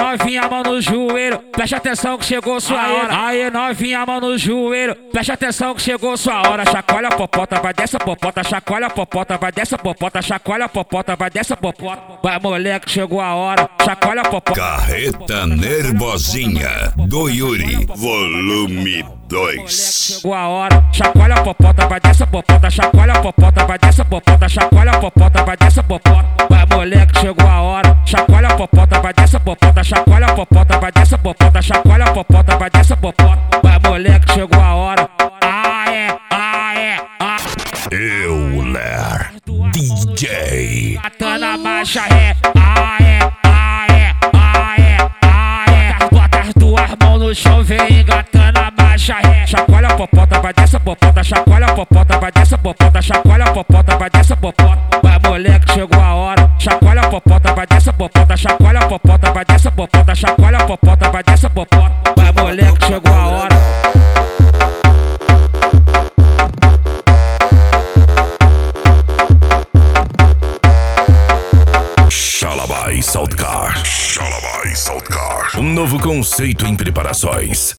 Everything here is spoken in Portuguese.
novinha, mão no joelho, preste atenção que chegou sua hora. Aí novinha, mão no joelho, preste atenção que chegou sua hora. Chacoalha a popota, vai dessa popota, chacoalha a popota, vai dessa popota, chacoalha a popota, vai dessa popota. Vai moleque, chegou a hora, chacoalha a popota. Carreta Nervosinha do Yuri, volume 2. Chegou a hora, chacoalha a popota, vai dessa popota, chacoalha a popota, vai dessa popota, chacoalha a popota, vai dessa popota. Vai moleque, chegou a hora, chacoalha a popota, vai dessa popota, chacoalha a popota, vai dessa popota, chacoalha a popota, vai dessa popota. Vai moleque, chegou a hora. Euler DJ. Catando a marcha ré, bota as duas mãos no chão, vem engatando a marcha ré. Chacoalha a popota, vai dessa popota, chacoalha a popota, vai dessa popota, chacoalha a popota, vai dessa popota. Vai moleque, chegou a hora, chacoalha a popota, vai dessa popota, chacoalha a popota, vai dessa popota, chacoalha a popota, vai dessa popota. Vai moleque, chegou a hora. Xalabai Saltcar. Um novo conceito em preparações.